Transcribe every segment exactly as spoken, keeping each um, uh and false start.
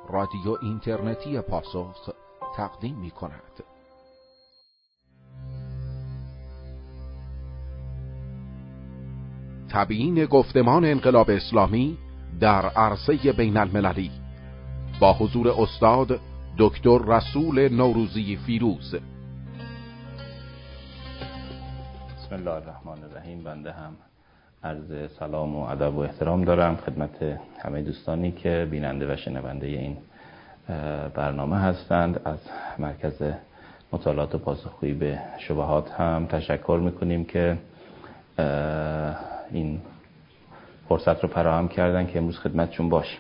رادیو اینترنتی پاسخ تقدیم می کند. تبیین گفتمان انقلاب اسلامی در عرصه بین المللی با حضور استاد دکتر رسول نوروزی فیروز. بسم الله الرحمن الرحیم. بنده هم عرض سلام و ادب و احترام دارم خدمت همه دوستانی که بیننده و شنونده این برنامه هستند. از مرکز مطالعات و پاسخگویی به شبهات هم تشکر میکنیم که این فرصت رو فراهم کردن که امروز خدمتشون باشیم.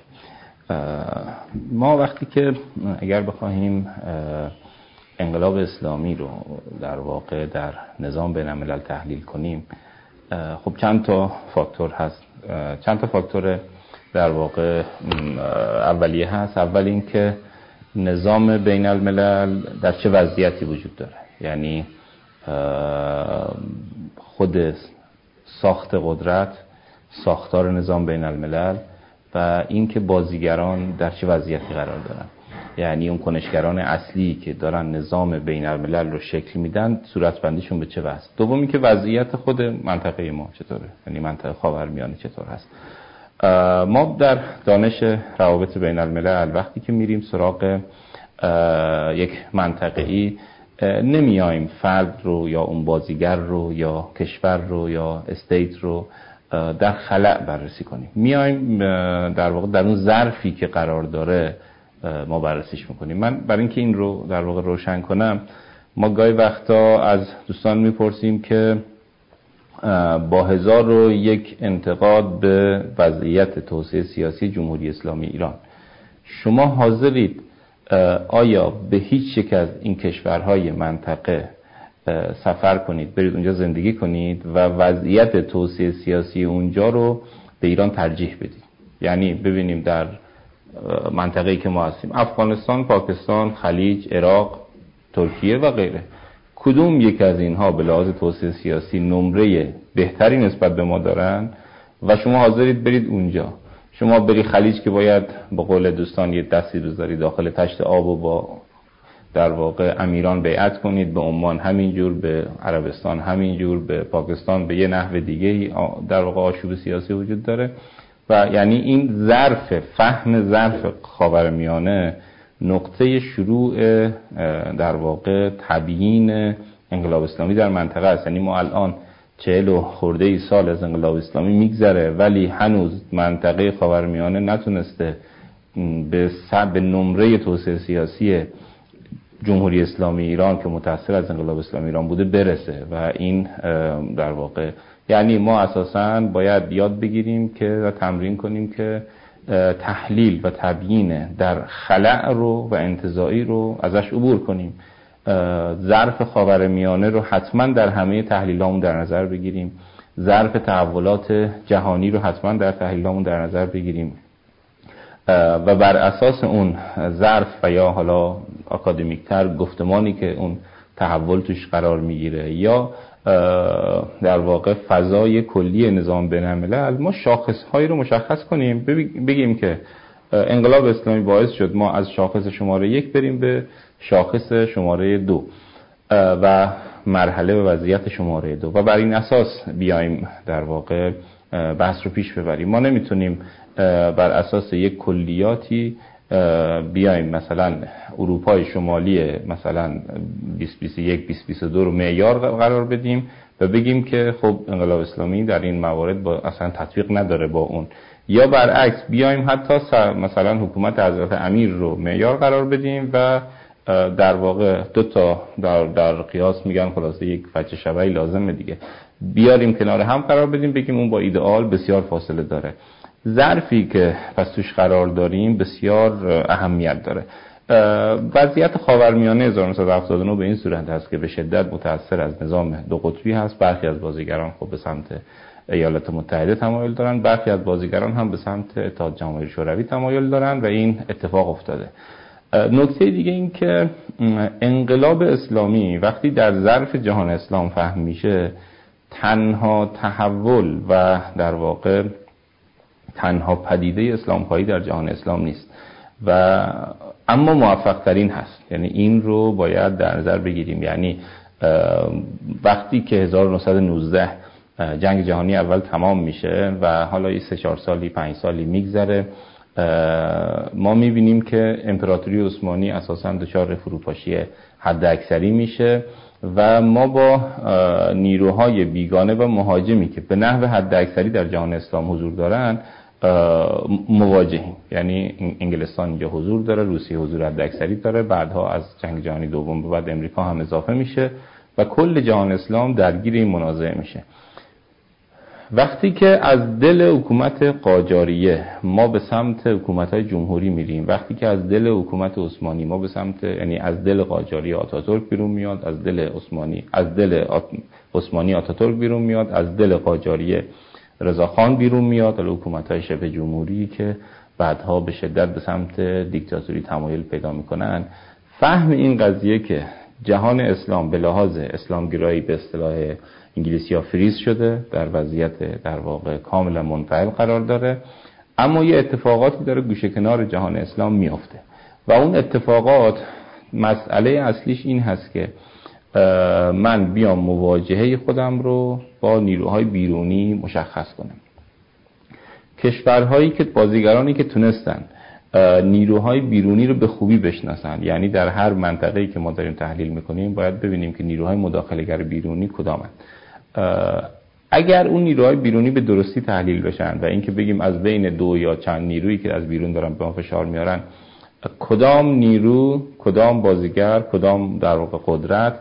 ما وقتی که اگر بخواهیم انقلاب اسلامی رو در واقع در نظام بین الملل تحلیل کنیم، خب چند تا فاکتور هست، چند تا فاکتور در واقع اولیه هست. اول این که نظام بین الملل در چه وضعیتی وجود داره، یعنی خود ساخت قدرت، ساختار نظام بین الملل و اینکه بازیگران در چه وضعیتی قرار دارن، یعنی اون کنشگران اصلی که دارن نظام بین الملل رو شکل میدن صورتبندیشون به چه وضع. دومی که وضعیت خود منطقه ما چطوره، یعنی منطقه خاورمیانه چطور هست. ما در دانش روابط بین الملل وقتی که میریم سراغ یک منطقه‌ای نمیایم فرد رو یا اون بازیگر رو یا کشور رو یا استیت رو در خلأ بررسی کنیم، میایم در واقع در اون ظرفی که قرار داره ما بررسیش میکنیم. من برای اینکه این رو در واقع روشن کنم، ما گاهی وقتا از دوستان میپرسیم که با هزار و یک انتقاد به وضعیت توسعه سیاسی جمهوری اسلامی ایران شما حاضرید آیا به هیچ یک از این کشورهای منطقه سفر کنید، برید اونجا زندگی کنید و وضعیت توسعه سیاسی اونجا رو به ایران ترجیح بدید؟ یعنی ببینیم در منطقه‌ای که ما هستیم، افغانستان، پاکستان، خلیج، عراق، ترکیه و غیره، کدوم یک از اینها به لحاظ توسعه سیاسی نمره بهتری نسبت به ما دارن و شما حاضرید برید اونجا؟ شما بری خلیج که باید به قول دوستان یه دستی بذاری داخل تشت آب و با در واقع امیران بیعت کنید، به عمان همینجور، به عربستان همینجور، به پاکستان به یه نحو دیگه در واقع آشوب سیاسی وجود داره. و یعنی این ظرف فهم ظرف خاورمیانه نقطه شروع در واقع تبیین انقلاب اسلامی در منطقه است. یعنی ما الان چهل و خورده ای سال از انقلاب اسلامی میگذره ولی هنوز منطقه خاورمیانه نتونسته به سب نمره توسعه سیاسی جمهوری اسلامی ایران که متأثر از انقلاب اسلامی ایران بوده برسه. و این در واقع یعنی ما اساساً باید یاد بگیریم که و تمرین کنیم که تحلیل و تبیین در خلأ رو و انتزاعی رو ازش عبور کنیم. ظرف خاورمیانه رو حتما در همه تحلیلامون در نظر بگیریم، ظرف تحولات جهانی رو حتما در تحلیلامون در نظر بگیریم و بر اساس اون ظرف و یا حالا آکادمیکتر گفتمانی که اون تحول توش قرار میگیره یا در واقع فضای کلی نظام بین الملل، ما شاخصهایی رو مشخص کنیم، بگیم که انقلاب اسلامی باعث شد ما از شاخص شماره یک بریم به شاخص شماره دو و مرحله به وضعیت شماره دو و بر این اساس بیایم در واقع بحث رو پیش ببریم. ما نمیتونیم بر اساس یک کلیاتی بیایم مثلا اروپای شمالی مثلا بیست بیست و یک بیست بیست و دو رو معیار قرار بدیم و بگیم که خب انقلاب اسلامی در این موارد با اصلا تطبیق نداره با اون، یا برعکس بیایم حتی مثلا حکومت حضرت امیر رو معیار قرار بدیم و در واقع دو تا در, در قیاس میگن خلاصه یک وجه شبهی لازمه دیگه، بیاریم کنار هم قرار بدیم بگیم اون با ایدئال بسیار فاصله داره. ظرفی که پس توش قرار داریم بسیار اهمیت داره. وضعیت خاورمیانه هزار و نهصد و هفتاد و نه به این صورت هست که به شدت متأثر از نظام دو قطبی هست. برخی از بازیگران خب به سمت ایالات متحده تمایل دارن، برخی از بازیگران هم به سمت اتحاد جماهیر شوروی تمایل دارن و این اتفاق افتاده. نکته دیگه این که انقلاب اسلامی وقتی در ظرف جهان اسلام فهم میشه، تنها تحول و در واقع تنها پدیده اسلام خواهی در جهان اسلام نیست. و اما موفق ترین هست. یعنی این رو باید در نظر بگیریم. یعنی وقتی که هزار و نهصد و نوزده جنگ جهانی اول تمام میشه و حالا یه سه چهار سالی پنج سالی میگذره، ما میبینیم که امپراتوری عثمانی اساساً دچار فروپاشی حد اکثری میشه و ما با نیروهای بیگانه و مهاجمی که به نحو حد اکثری در جهان اسلام حضور دارن مواجهیم. یعنی انگلستان اینجا حضور داره، روسیه حضور حد اکثری داره، بعدها از جنگ جهانی دوم به بعد امریکا هم اضافه میشه و کل جهان اسلام درگیر این منازعه میشه. وقتی که از دل حکومت قاجاریه ما به سمت حکومت‌های جمهوری میریم، وقتی که از دل حکومت عثمانی ما به سمت، یعنی از دل قاجاری آتاتورک بیرون میاد، از دل عثمانی از دل عثمانی آتاتورک بیرون میاد، از دل قاجاری رضاخان بیرون میاد، حالا حکومت‌های شبه جمهوری که بعدها به شدت به سمت دیکتاتوری تمایل پیدا میکنن، فهم این قضیه که جهان اسلام به لحاظ اسلامگرایی به اصطلاح انگلیسی ها فریز شده، در وضعیت در واقع کاملا منفعل قرار داره، اما یه اتفاقاتی داره گوشه کنار جهان اسلام میفته و اون اتفاقات مسئله اصلیش این هست که من بیام مواجهه خودم رو با نیروهای بیرونی مشخص کنم. کشورهایی که بازیگرانی که تونستن نیروهای بیرونی رو به خوبی بشناسن، یعنی در هر منطقه‌ای که ما داریم تحلیل میکنیم باید ببینیم که نیروهای مداخله‌گر بیرونی کدامن. اگر اون نیروهای بیرونی به درستی تحلیل بشن و اینکه بگیم از بین دو یا چند نیرویی که از بیرون دارن به ما فشار میارن کدام نیرو، کدام بازیگر، کدام در واقع قدرت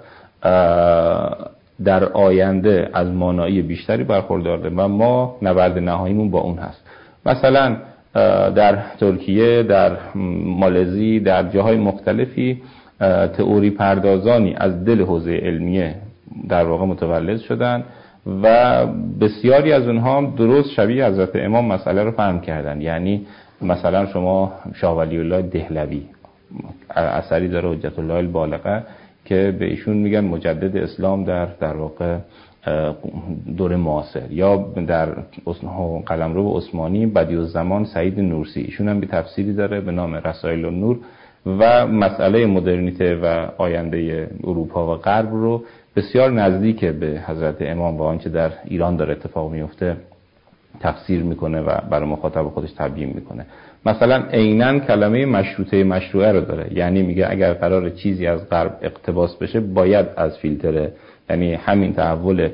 در آینده از مانایی بیشتری برخورداره و ما نبرد نهاییمون با اون هست. مثلا در ترکیه، در مالزی، در جاهای مختلفی تئوری پردازانی از دل حوزه علمیه در واقع متولد شدن و بسیاری از اونها درست شبیه حضرت امام مسئله رو فهم کردن. یعنی مثلا شما شاه ولی الله دهلوی اثری داره حجت الله البالغه که به ایشون میگن مجدد اسلام در در واقع دوره معاصر، یا در قلمرو عثمانی بدیعالزمان سعید نورسی ایشون هم به تفسیری داره به نام رسائل النور و مسئله مدرنیته و آینده اروپا و غرب رو بسیار نزدیک به حضرت امام و آنچه در ایران داره اتفاق میفته تفسیر میکنه و برای مخاطب خودش تبیین میکنه. مثلا عیناً کلمه مشروطه مشروعه رو داره، یعنی میگه اگر قرار چیزی از غرب اقتباس بشه باید از فیلتر، یعنی همین تحول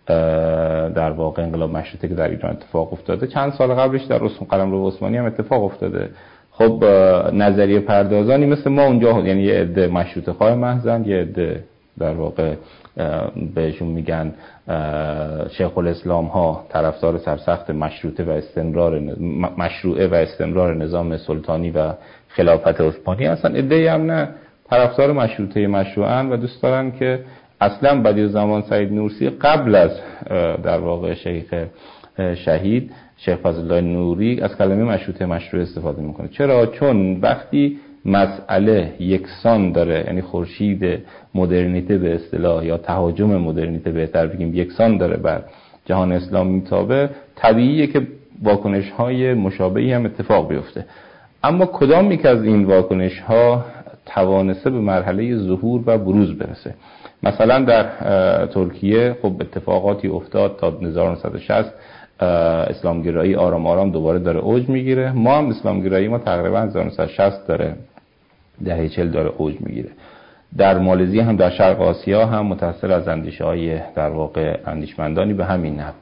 در واقع انقلاب مشروطه که در ایران اتفاق افتاده چند سال قبلش در قلمرو عثمانی هم اتفاق افتاده. خب نظریه پردازانی مثل ما اونجا، یعنی یه عده مشروطه خواه محضن، یه عده در واقع بهشون میگن شیخ الاسلام ها طرفدار سرسخت مشروطه و استمرار مشروعه و استمرار نظام سلطانی و خلافت عثمانی هستن. عده‌ای هم نه، طرفدار مشروطه مشروعن و دوست دارن که اصلا بدیعالزمان سعید نورسی قبل از در واقع شیخ شهید شیخ فضل الله نوری از کلمه مشروطه مشروع استفاده میکنه. چرا؟ چون وقتی مسئله یکسان داره، یعنی خورشید مدرنیته به اصطلاح یا تهاجم مدرنیته بهتر بگیم یکسان داره بر جهان اسلام میتابه، طبیعیه که واکنش‌های مشابهی هم اتفاق بیفته. اما کدام یک از این واکنش‌ها توانسته به مرحله ظهور و بروز برسه؟ مثلا در ترکیه خب اتفاقاتی افتاد تا هزار و نهصد و شصت اسلامگرایی آرام آرام دوباره داره اوج میگیره. ما هم اسلامگرایی ما تقریبا هزار و نهصد و شصت داره دهه چهل داره اوج میگیره. در مالزی هم در شرق آسیا هم متأثر از اندیشه‌های در واقع اندیشمندانی به همین نحو.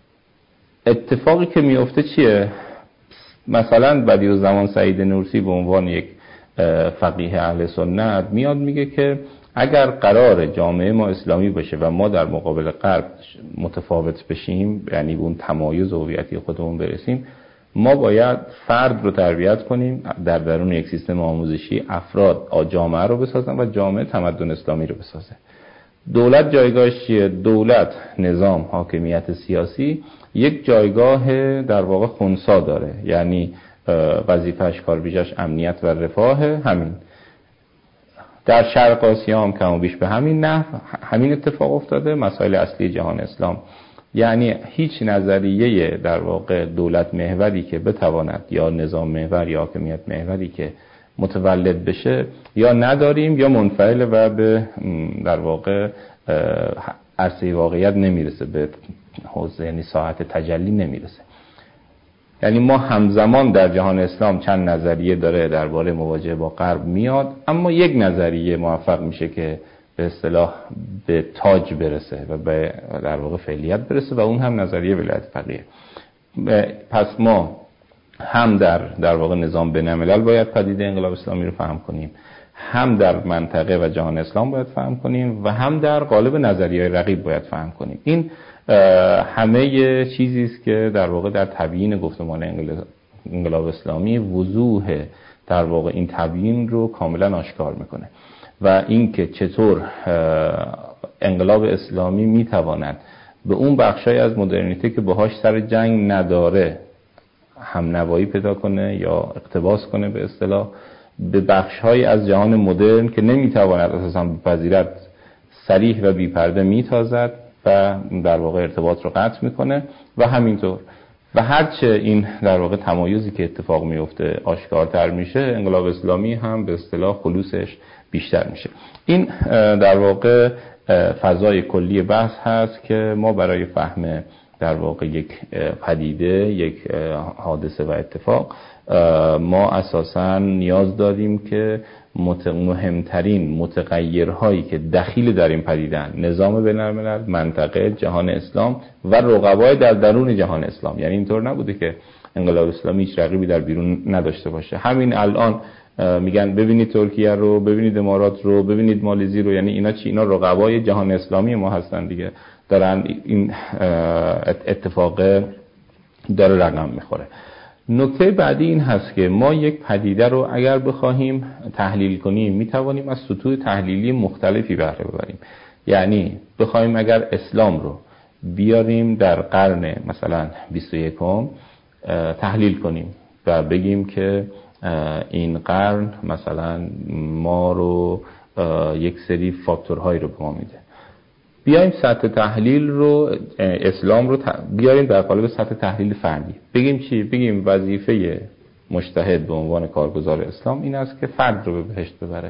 اتفاقی که میفته چیه؟ مثلا بدیعالزمان سعید نورسی به عنوان یک فقیه اهل سنت میاد میگه که اگر قرار جامعه ما اسلامی بشه و ما در مقابل غرب متفاوت بشیم، یعنی اون تمایز هویتی خودمون برسیم، ما باید فرد رو تربیت کنیم در درون یک سیستم آموزشی، افراد جامعه رو بسازن و جامعه تمدن اسلامی رو بسازه. دولت جایگاهش چیه؟ دولت نظام حاکمیت سیاسی یک جایگاه در واقع خنثی داره، یعنی وظیفه‌اش کار ویژه‌اش امنیت و رفاه. همین در شرق آسیا هم کم و بیش به همین نحو همین اتفاق افتاده. مسائل اصلی جهان اسلام، یعنی هیچ نظریه در واقع دولت محوری که بتواند یا نظام محور یا حاکمیت محوری که متولد بشه یا نداریم یا منفعل و به در واقع عرصه واقعیت نمیرسه، به حوزه یعنی ساحت تجلی نمیرسه. یعنی ما همزمان در جهان اسلام چند نظریه داره درباره مواجهه با غرب میاد، اما یک نظریه موفق میشه که به اصطلاح به تاج برسه و به در واقع فعلیت برسه و اون هم نظریه ولایت فقیه. پس ما هم در در واقع نظام بین‌الملل باید پدیده انقلاب اسلامی رو فهم کنیم، هم در منطقه و جهان اسلام باید فهم کنیم و هم در قالب نظریه‌های رقیب باید فهم کنیم. این همه چیزی است که در واقع در تبیین گفتمان انقلاب اسلامی وضوح در واقع این تبیین رو کاملا آشکار میکنه و اینکه چطور انقلاب اسلامی میتواند به اون بخشای از مدرنیته که باهاش سر جنگ نداره هم نوایی پیدا کنه یا اقتباس کنه به اصطلاح به بخش‌های از جهان مدرن که نمیتواند اساساً بپذیرد صریح و بی‌پرده میتازد و در واقع ارتباط رو قطع میکنه و همینطور و هرچه این در واقع تمایزی که اتفاق میفته آشکارتر میشه، انقلاب اسلامی هم به اصطلاح خلوصش بیشتر میشه. این در واقع فضای کلی بحث هست که ما برای فهم در واقع یک پدیده، یک حادثه و اتفاق ما اساساً نیاز داریم که مهمترین متغیرهایی که دخیل در این پدیده‌اند نظام بین‌الملل، منطقه، جهان اسلام و رقبای در درون جهان اسلام. یعنی اینطور نبوده که انقلاب اسلامی هیچ رقیبی در بیرون نداشته باشه. همین الان میگن ببینید ترکیه رو، ببینید امارات رو، ببینید مالزی رو، یعنی اینا چی؟ اینا رقبای جهان اسلامی ما هستن دیگه، دارن این اتفاق داره رقم میخوره. نکته بعدی این هست که ما یک پدیده رو اگر بخواهیم تحلیل کنیم میتوانیم از سطوح تحلیلی مختلفی بهره ببریم. یعنی بخواهیم اگر اسلام رو بیاریم در قرن مثلا بیست و یکم تحلیل کنیم و بگیم که این قرن مثلا ما رو یک سری فاکتورهایی رو به ما میده، بیایم سطح تحلیل رو اسلام رو بیاریم در قالب سطح تحلیل فردی. بگیم چی؟ بگیم وظیفه مجتهد به عنوان کارگزار اسلام این است که فرد رو به بهشت ببره.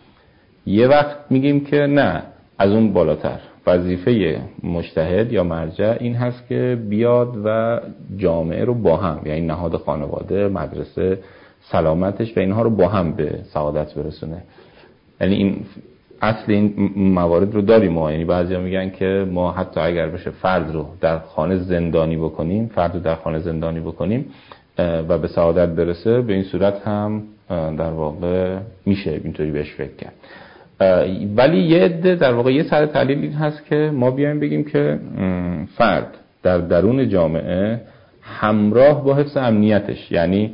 یه وقت میگیم که نه، از اون بالاتر وظیفه مجتهد یا مرجع این هست که بیاد و جامعه رو با هم، یعنی نهاد خانواده، مدرسه، سلامتش و اینها رو با هم به سعادت برسونه. یعنی این اصل این موارد رو داریم ما. یعنی بعضیا میگن که ما حتی اگر بشه فرد رو در خانه زندانی بکنیم، فرد رو در خانه زندانی بکنیم و به سعادت برسه، به این صورت هم در واقع میشه اینطوری بهش فکر کرد. ولی یه عده در واقع یه سر تحلیل این هست که ما بیایم بگیم که فرد در درون جامعه همراه با حفظ امنیتش، یعنی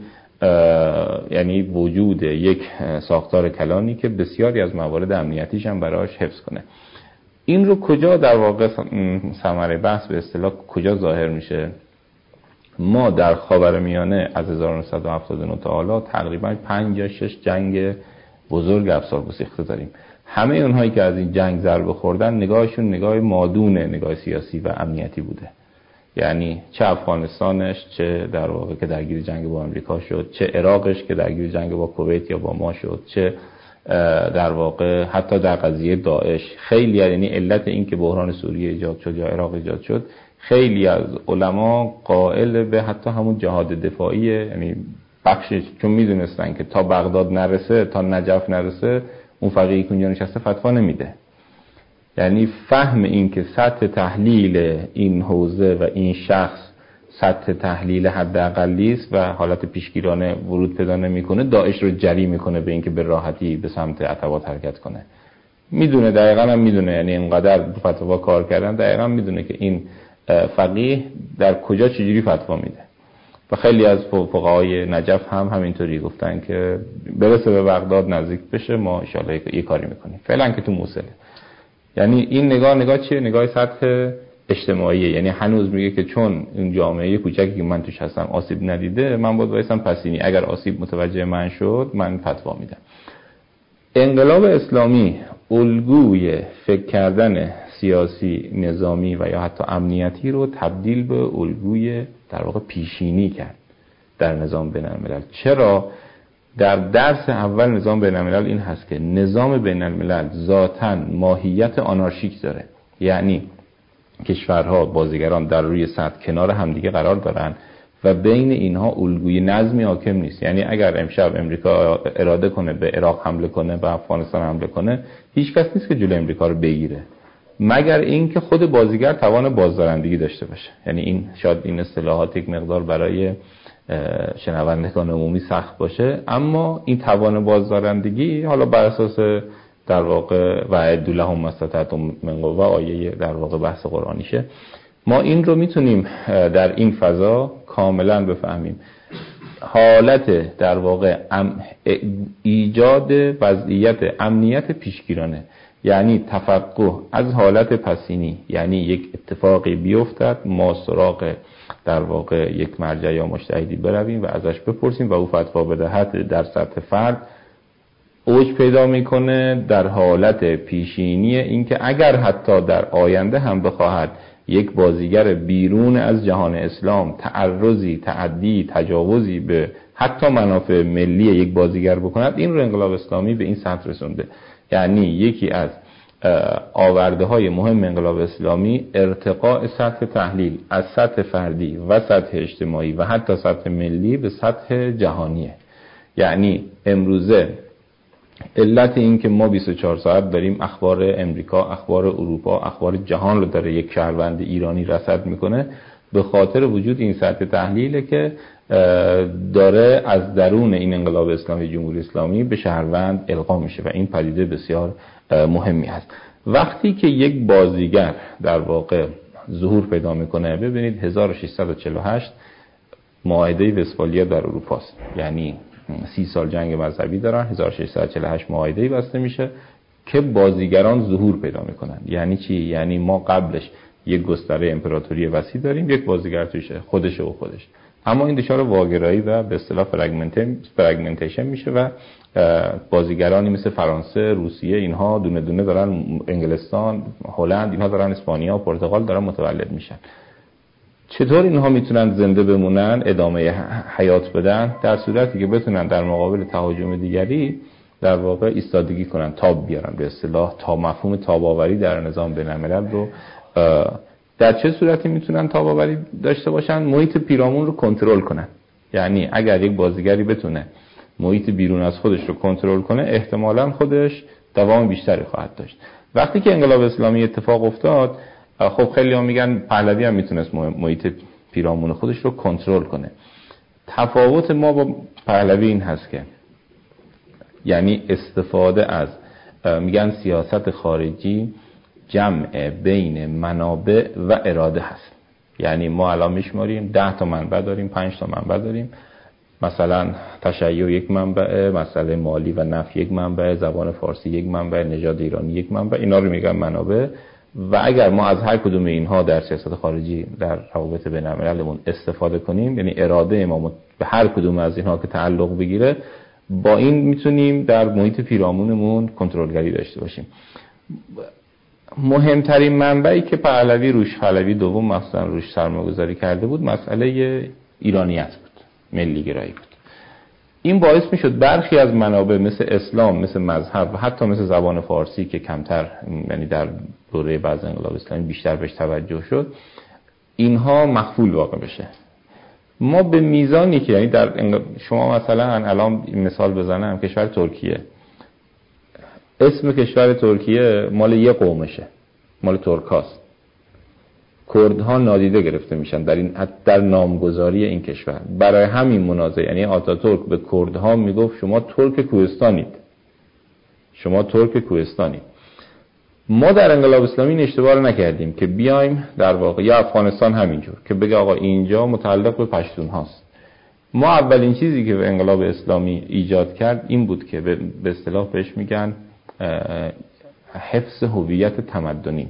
یعنی وجود یک ساختار کلانی که بسیاری از موارد امنیتیش هم براش حفظ کنه. این رو کجا در واقع ثمره بحث به اصطلاح کجا ظاهر میشه؟ ما در خاورمیانه از هزار و نهصد و هفتاد و نه تا حالا تقریبا پنج یا شش جنگ بزرگ افسار گسیخته داریم. همه اونهایی که از این جنگ ضربه خوردن نگاهشون نگاه مادونه، نگاه سیاسی و امنیتی بوده. یعنی چه افغانستانش، چه در واقع که درگیر جنگ با امریکا شد، چه عراقش که درگیر جنگ با کویت یا با ما شد، چه در واقع حتی در قضیه داعش. خیلی یعنی علت این که بحران سوریه ایجاد شد یا عراق ایجاد شد، خیلی از علما قائل به حتی همون جهاد دفاعیه، یعنی بخشش چون میدونستن که تا بغداد نرسه، تا نجف نرسه، اون فقیهی که اونجا نشسته فتوا نمیده. یعنی فهم این که سطح تحلیل این حوزه و این شخص سطح تحلیل حداقلی است و حالت پیشگیرانه ورود پیدا نمیکنه، داعش رو جری میکنه به اینکه به راحتی به سمت عتبات حرکت کنه. میدونه، دقیقاً هم میدونه، یعنی اینقدر فتوا کار کردن، دقیقاً میدونه که این فقیه در کجا چجوری فتوا میده. و خیلی از فقهای نجف هم همینطوری گفتن که برسه به بغداد نزدیک بشه ما ان شاءالله یه کاری میکنیم، فعلا که تو موصله. یعنی این نگاه نگاه چیه؟ نگاه سطح اجتماعیه. یعنی هنوز میگه که چون این جامعه کوچکی که من توش هستم آسیب ندیده، من باید وایسم پسینی، اگر آسیب متوجه من شد من فتوا میدم. انقلاب اسلامی الگوی فکر کردن سیاسی، نظامی و یا حتی امنیتی رو تبدیل به الگوی در واقع پیشینی کرد در نظام بین‌الملل. چرا؟ در درس اول نظام بین الملل این هست که نظام بین الملل ذاتاً ماهیت آنارشیک داره، یعنی کشورها بازیگران در روی سطح کنار همدیگه قرار دارن و بین اینها الگوی نظمی حاکم نیست. یعنی اگر امشب امریکا اراده کنه به عراق حمله کنه، به افغانستان حمله کنه، هیچ کس نیست که جلوی امریکا رو بگیره مگر اینکه خود بازیگر توان بازدارندگی داشته باشه. یعنی این شاید این اصطلاحات یک مقدار برای شنوندگان عمومی سخت باشه، اما این توان بازدارندگی حالا بر اساس در واقع وعد لهم ما استطعتم من قوة آیه در واقع بحث قرآنیشه، ما این رو میتونیم در این فضا کاملا بفهمیم. حالت در واقع ایجاد وضعیت امنیت پیشگیرانه، یعنی تفقه از حالت پسینی، یعنی یک اتفاقی بیفتد ما سراغ در واقع یک مرجع یا مجتهدی برویم و ازش بپرسیم و او فتوا بدهد، در سطح فرد اوج پیدا میکنه در حالت پیشینی اینکه اگر حتی در آینده هم بخواهد یک بازیگر بیرون از جهان اسلام تعرضی، تعدی، تجاوزی به حتی منافع ملی یک بازیگر بکند، این رو انقلاب اسلامی به این سطح رسونده. یعنی یکی از آورده های مهم انقلاب اسلامی ارتقاء سطح تحلیل از سطح فردی و سطح اجتماعی و حتی سطح ملی به سطح جهانیه. یعنی امروزه علت این که ما بیست و چهار ساعت داریم اخبار امریکا، اخبار اروپا، اخبار جهان رو داره یک شهروند ایرانی رصد میکنه، به خاطر وجود این سطح تحلیله که داره از درون این انقلاب اسلامی جمهوری اسلامی به شهروند القا میشه و این پدیده بسیار مهمی هست. وقتی که یک بازیگر در واقع ظهور پیدا میکنه، ببینید هزار و ششصد و چهل و هشت معاهده وستفالیا در اروپا است، یعنی سی سال جنگ مذهبی دارن، هزار و ششصد و چهل و هشت معاهده بسته میشه که بازیگران ظهور پیدا میکنن. یعنی چی؟ یعنی ما قبلش یک گستره امپراتوری وسیع داریم، یک بازیگر توشه، خودش و خودش، اما این دچار واگرایی و به اصطلاح فرگمنتیشن میشه و بازیگرانی مثل فرانسه، روسیه، اینها دونه دونه دارن، انگلستان، هلند، اینها دارن، اسپانیا و پرتغال دارن متولد میشن. چطور اینها میتونن زنده بمونن، ادامه حیات بدن؟ در صورتی که بتونن در مقابل تهاجم دیگری در واقع ایستادگی کنن، تاب بیارن، به اصطلاح تا مفهوم تاب‌آوری در نظام بین الملل رو. در چه صورتی میتونن تاب‌آوری داشته باشن؟ محیط پیرامون رو کنترل کنن. یعنی اگر یک بازیگری بتونه محیط بیرون از خودش رو کنترل کنه، احتمالاً خودش دوام بیشتری خواهد داشت. وقتی که انقلاب اسلامی اتفاق افتاد، خب خیلی ها میگن پهلوی هم میتونست محیط پیرامون خودش رو کنترل کنه. تفاوت ما با پهلوی این هست که یعنی استفاده از میگن سیاست خارجی جمع بین منابع و اراده هست. یعنی ما الان میشماریم ده تا منبع داریم، پنج تا منبع داریم، مثلا تشیع یک منبع، مسئله مالی و نفت یک منبع، زبان فارسی یک منبع، نژاد ایرانی یک منبع، اینا رو میگن منابع. و اگر ما از هر کدوم اینها در سیاست خارجی در روابط بین المللمون استفاده کنیم، یعنی اراده ما به هر کدوم از اینها که تعلق بگیره، با این میتونیم در محیط پیرامونمون کنترلگری داشته باشیم. مهمترین منبعی که پهلوی روش پهلوی دوم مثلا روش سرمایه‌گذاری کرده بود، مسئله ایرانیت بود، ملی گرایی بود. این باعث میشد برخی از منابع مثل اسلام، مثل مذهب و حتی مثل زبان فارسی که کمتر، یعنی در دوره بعد انقلاب اسلامی بیشتر بهش توجه شد، اینها مخفول واقع بشه. ما به میزانی که یعنی در شما مثلا الان مثال بزنم، کشور ترکیه، اسم کشور ترکیه مال یه قومشه، مال ترکاست. کردها نادیده گرفته میشن در این در نامگذاری این کشور. برای همین منازعه، یعنی آتاتورک به کردها میگفت شما ترک کوهستانید، شما ترک کوهستانید. ما در انقلاب اسلامی این اشتباه رو نکردیم که بیایم در واقع، یا افغانستان همینجور، که بگه آقا اینجا متعلق به پشتون هاست. ما اولین چیزی که به انقلاب اسلامی ایجاد کرد این بود که به اصطلاح بهش میگن حفظ هویت تمدنی.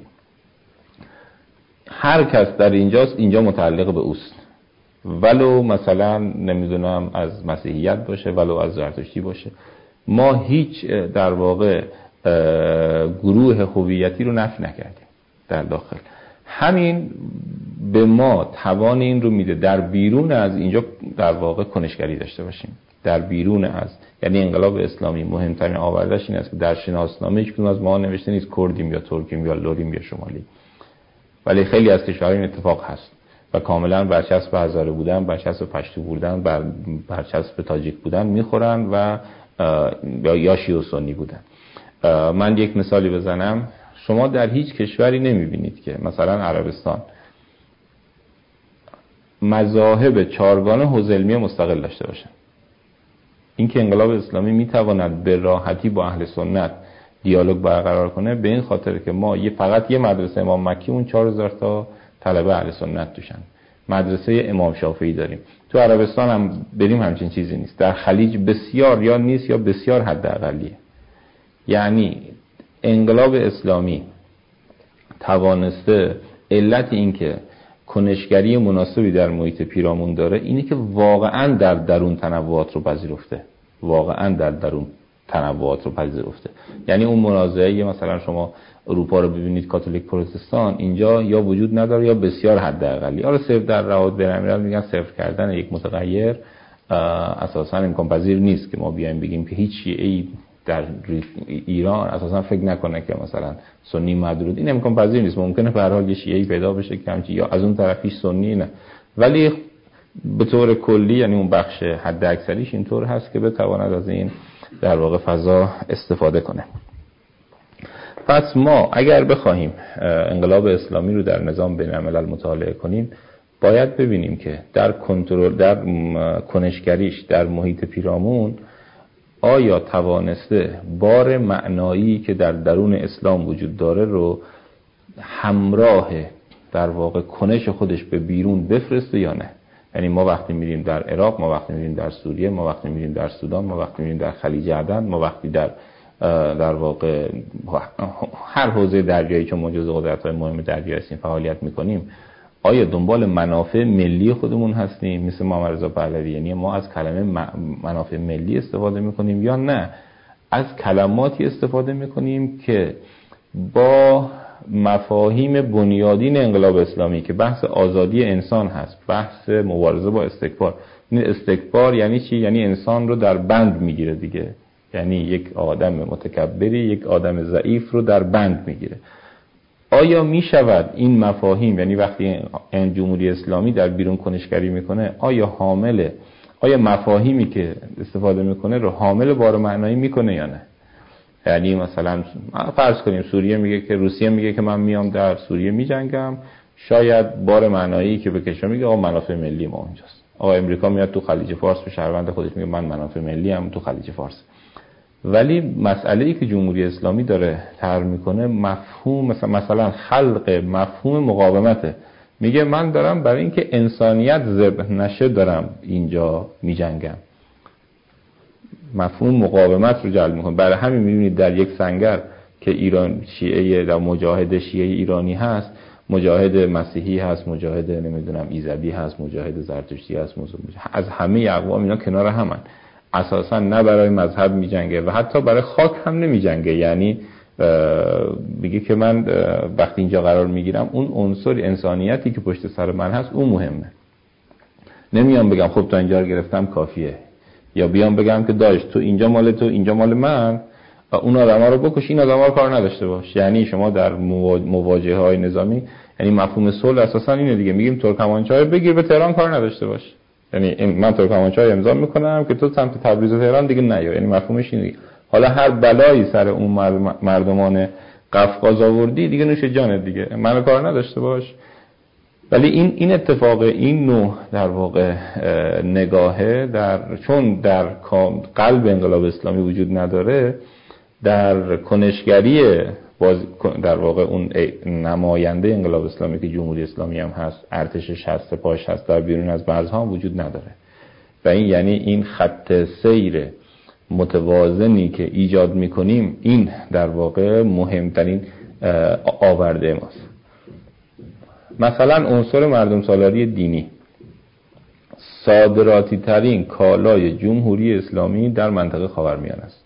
هر کس در اینجاست، اینجا متعلق به اوست، ولو مثلا نمیدونم از مسیحیت باشه، ولو از زرتشتی باشه. ما هیچ در واقع گروه هویتی رو نفی نکردیم در داخل. همین به ما توان این رو میده در بیرون از اینجا در واقع کنشگری داشته باشیم. در بیرون از، یعنی انقلاب اسلامی مهمترین آوردش این است که در شناسنامه هیچ کدوم از ما نوشته نیست کردیم یا ترکیم یا لوریم یا شمالی، ولی خیلی از کشورها این اتفاق هست و کاملا برچسب هزاره بودن، برچسب پشتو بودن، بر برچسب تاجیک بودن میخورن و یا شیعه و سنی بودن. من یک مثالی بزنم، شما در هیچ کشوری نمیبینید که مثلا عربستان مذاهب چهارگانه حوزه علمیه مستقل داشته باشن. این که انقلاب اسلامی میتواند به راحتی با اهل سنت دیالوگ برقرار کنه به این خاطر که ما یه فقط یه مدرسه امام مکی اون چهار هزار تا طلبه اهل سنت توشن. مدرسه امام شافعی داریم. تو عربستان هم بریم همچین چیزی نیست. در خلیج بسیار یا نیست یا بسیار حداقلیه. یعنی انقلاب اسلامی توانسته علت این که کنشگری مناسبی در محیط پیرامون داره اینه که واقعا در درون تنوعات رو پذیرفته. واقعا در درون تنوعات رو پذیرفته. یعنی اون منازعه مثلا شما اروپا رو ببینید کاتولیک پروتستان اینجا یا وجود نداره یا بسیار حداقلی. حالا صفر در روابط بین الملل میگن صفر کردن یک متغیر اساسا امکان پذیر نیست که ما بیایم بگیم که هیچ شیعه‌ای در ایران اساسا فکر نکنه که مثلا سنی مدرود، این امکان پذیر نیست. ممکنه به هر حال یه شیعه‌ای پیدا بشه که همچین یا از اون طرفیش سنی نه، ولی به طور کلی یعنی اون بخش حد اکثریش اینطور هست که بتواند از این در واقع فضا استفاده کنه. پس ما اگر بخواهیم انقلاب اسلامی رو در نظام بین الملل مطالعه کنیم باید ببینیم که در کنترل در کنشگریش در محیط پیرامون آیا توانسته بار معنایی که در درون اسلام وجود داره رو همراه در واقع کنش خودش به بیرون بفرسته یا نه. یعنی ما وقتی میریم در عراق، ما وقتی میریم در سوریه، ما وقتی میریم در سودان، ما وقتی میریم در خلیج عدن، ما وقتی در در واقع هر حوزه دریایی که ما جزو قدرت‌های مهم دریایی هستیم فعالیت میکنیم، آیا دنبال منافع ملی خودمون هستیم مثل محمد رضا پهلوی؟ یعنی ما از کلمه منافع ملی استفاده میکنیم یا نه از کلماتی استفاده میکنیم که با مفاهیم بنیادین انقلاب اسلامی که بحث آزادی انسان هست، بحث مبارزه با استکبار. این استکبار یعنی چی؟ یعنی انسان رو در بند میگیره دیگه. یعنی یک آدم متکبری یک آدم ضعیف رو در بند میگیره. آیا میشود این مفاهیم، یعنی وقتی این جمهوری اسلامی در بیرون کنشگری میکنه، آیا حامل آیا مفاهیمی که استفاده میکنه رو حامل بار معنایی میکنه یا نه؟ یعنی مثلا فرض کنیم سوریه میگه که روسیه میگه که من میام در سوریه میجنگم، شاید بار معنایی که به کشور میگه آقا منافع ملی ما اونجاست. آقا امریکا میاد تو خلیج فارس به شهروند خودش میگه من منافع ملی ام تو خلیج فارس. ولی مسئله‌ای که جمهوری اسلامی داره طرح میکنه مفهوم مثلا مثلا خلق مفهوم مقاومته. میگه من دارم برای اینکه انسانیت ذبح نشه دارم اینجا میجنگم. مفهوم مقاومت رو جلب میکنه. برای همین میبینید در یک سنگر که ایران شیعه و مجاهد شیعه ایرانی هست، مجاهد مسیحی هست، مجاهد نمیدونم ایزدی هست، مجاهد زرتشتی هست، از همه اقوام اینا کنار همن. اساسا نه برای مذهب میجنگه و حتی برای خاک هم نمیجنگه. یعنی میگه که من وقتی اینجا قرار میگیرم اون عنصر انسانیتی که پشت سر من هست اون مهمه. نمیام بگم خب تا اینجا رو گرفتم کافیه، یا بیام بگم که داش تو اینجا مال تو اینجا مال من و اون آدما رو بکش این آدما رو کار نداشته باش. یعنی شما در مواجهه های نظامی، یعنی مفهوم صلح اساسا اینه دیگه، میگیم ترکمانچای بگیر به تهران کار نداشته باش. یعنی من ترکمانچای امضا میکنم که تو سمت تبریز و تهران دیگه نیا. یعنی مفهومش اینه دیگه. حالا هر بلایی سر اون مردمان قفقاز آوردی دیگه نوش جانت دیگه، منو کار نداشته باش. ولی این این اتفاق این نوع در واقع نگاهه در چون در قلب انقلاب اسلامی وجود نداره، در کنشگری در واقع اون نماینده انقلاب اسلامی که جمهوری اسلامی هم هست، ارتشش هست، سپاهش هست، در بیرون از مرزها هم وجود نداره. و این یعنی این خط سیر متوازنی که ایجاد میکنیم این در واقع مهمترین آورده ماست. مثلا عنصر مردم سالاری دینی صادراتی ترین کالای جمهوری اسلامی در منطقه خاورمیانه است.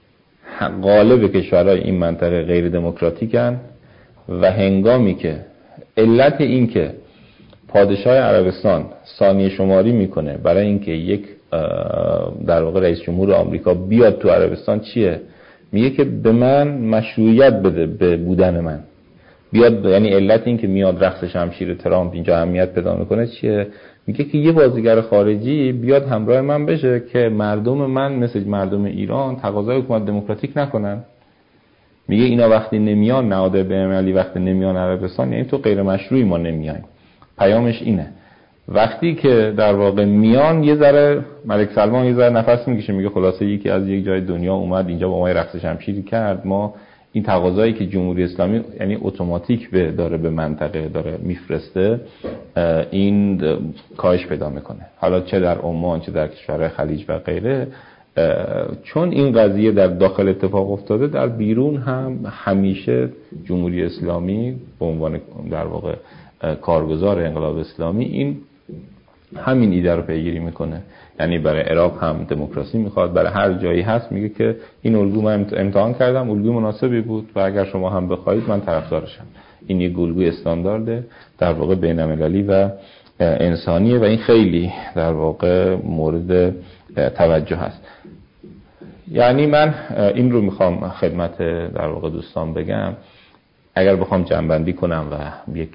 غالب کشورهای این منطقه غیر دموکراتیکن و هنگامی که علت این که پادشاه عربستان ثانیه شماری میکنه برای اینکه یک در واقع رئیس جمهور آمریکا بیاد تو عربستان چیه؟ میگه که به من مشروعیت بده به بودن من. بیاد، یعنی علت این که میاد رقص شمشیر ترامپ اینجا اهمیت پیدا میکنه چیه؟ میگه که یه بازیگر خارجی بیاد همراه من بشه که مردم من مثل مردم ایران تقاضای حکومت دموکراتیک نکنن. میگه اینا وقتی نمیان، نهاد بین‌المللی وقتی نمیان عربستان، یعنی تو غیر مشروعی، ما نمیایم. پیامش اینه. وقتی که در واقع میان، یه ذره ملک سلمان یه ذره نفس میکشه، میگه خلاصه یکی از یک جای دنیا اومد اینجا با ما رقص شمشیری کرد، ما این تقاضایی که جمهوری اسلامی یعنی اتوماتیک به داره به منطقه داره میفرسته، این کاهش پیدا میکنه. حالا چه در عمان چه در کشورهای خلیج و غیره، چون این قضیه در داخل اتفاق افتاده، در بیرون هم همیشه جمهوری اسلامی به عنوان در واقع کارگزار انقلاب اسلامی این همین ایده رو پیگیری میکنه. یعنی برای عراق هم دموکراسی میخواد، برای هر جایی هست میگه که این الگو من امتحان کردم، الگوی مناسبی بود و اگر شما هم بخواید من طرفدارشم. این یک الگوی استاندارده در واقع بین‌المللی و انسانیه و این خیلی در واقع مورد توجه هست. یعنی من این رو میخوام خدمت در واقع دوستان بگم، اگر بخوام جمع‌بندی کنم و یک